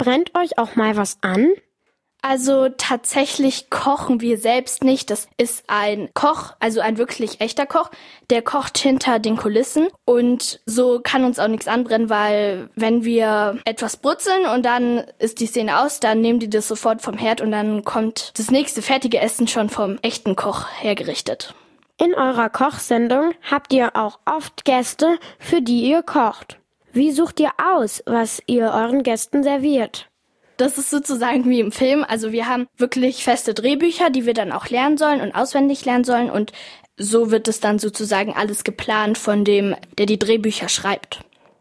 Brennt euch auch mal was an? Also tatsächlich kochen wir selbst nicht. Das ist ein Koch, also ein wirklich echter Koch, der kocht hinter den Kulissen. Und so kann uns auch nichts anbrennen, weil wenn wir etwas brutzeln und dann ist die Szene aus, dann nehmen die das sofort vom Herd und dann kommt das nächste fertige Essen schon vom echten Koch hergerichtet. In eurer Kochsendung habt ihr auch oft Gäste, für die ihr kocht. Wie sucht ihr aus, was ihr euren Gästen serviert? Das ist sozusagen wie im Film. Also wir haben wirklich feste Drehbücher, die wir dann auch lernen sollen und auswendig lernen sollen. Und so wird es dann sozusagen alles geplant von dem, der die Drehbücher schreibt.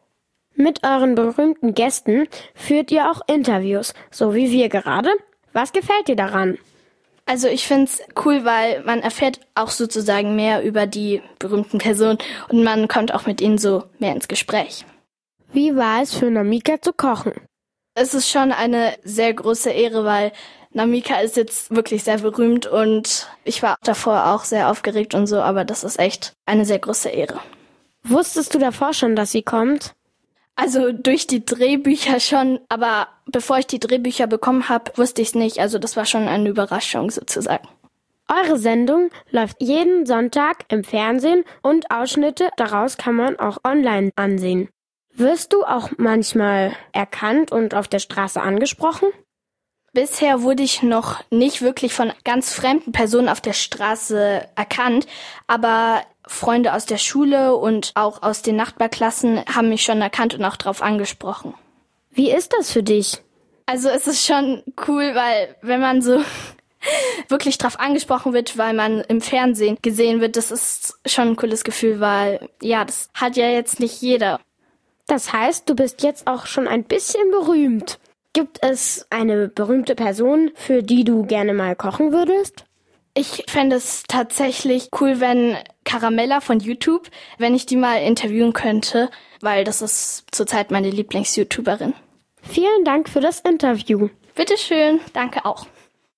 Mit euren berühmten Gästen führt ihr auch Interviews, so wie wir gerade. Was gefällt dir daran? Also ich find's cool, weil man erfährt auch sozusagen mehr über die berühmten Personen und man kommt auch mit ihnen so mehr ins Gespräch. Wie war es für Namika zu kochen? Es ist schon eine sehr große Ehre, weil Namika ist jetzt wirklich sehr berühmt und ich war davor auch sehr aufgeregt und so, aber das ist echt eine sehr große Ehre. Wusstest du davor schon, dass sie kommt? Also durch die Drehbücher schon, aber bevor ich die Drehbücher bekommen habe, wusste ich es nicht. Also das war schon eine Überraschung sozusagen. Eure Sendung läuft jeden Sonntag im Fernsehen und Ausschnitte daraus kann man auch online ansehen. Wirst du auch manchmal erkannt und auf der Straße angesprochen? Bisher wurde ich noch nicht wirklich von ganz fremden Personen auf der Straße erkannt, aber Freunde aus der Schule und auch aus den Nachbarklassen haben mich schon erkannt und auch darauf angesprochen. Wie ist das für dich? Also es ist schon cool, weil wenn man so wirklich drauf angesprochen wird, weil man im Fernsehen gesehen wird, das ist schon ein cooles Gefühl, weil ja, das hat ja jetzt nicht jeder. Das heißt, du bist jetzt auch schon ein bisschen berühmt. Gibt es eine berühmte Person, für die du gerne mal kochen würdest? Ich fände es tatsächlich cool, wenn Caramella von YouTube, wenn ich die mal interviewen könnte, weil das ist zurzeit meine Lieblings-YouTuberin. Vielen Dank für das Interview. Bitteschön, danke auch.